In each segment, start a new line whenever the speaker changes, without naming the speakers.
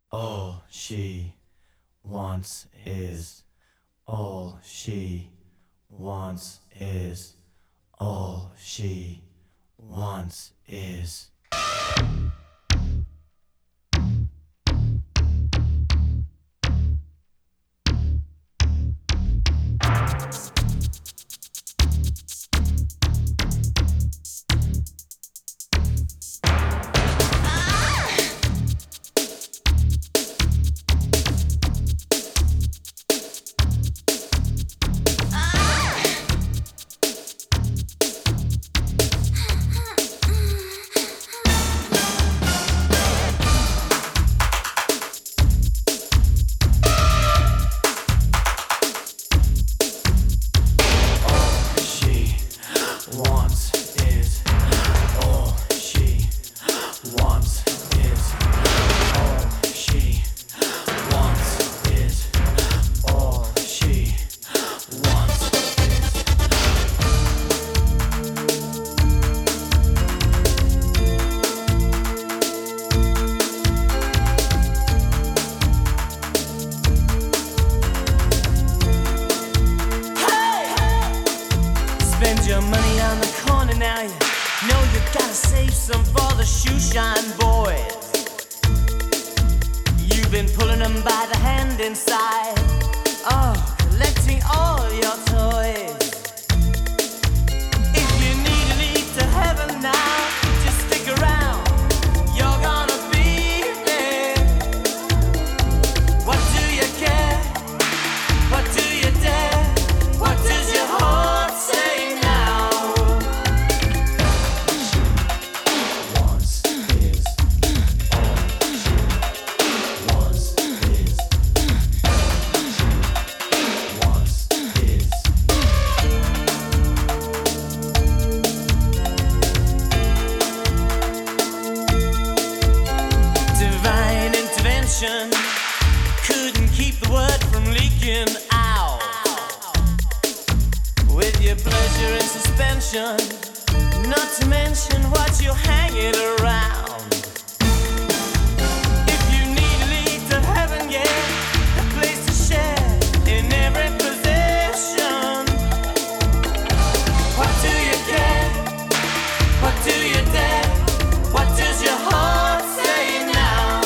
All she wants is, all she wants is, all she wants is.
Spend your money on the corner now. You know you gotta save some for the shoe shine boys. You've been pulling them by the hand inside. Oh, collecting all your toys. If you need to lead to heaven now, just stick around. You're gonna be there. What do you care? What do you dare? What does your heart say now? Divine intervention couldn't keep the word from leaking out. With your pleasure in suspension, not to mention what you're hanging around. If you need to lead to heaven, yeah, a place to share in every possession. What do you care? What do you dare? What does your heart say now?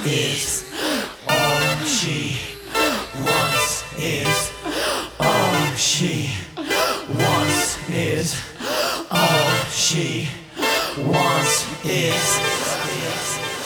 is all she wants is all she wants is all she wants is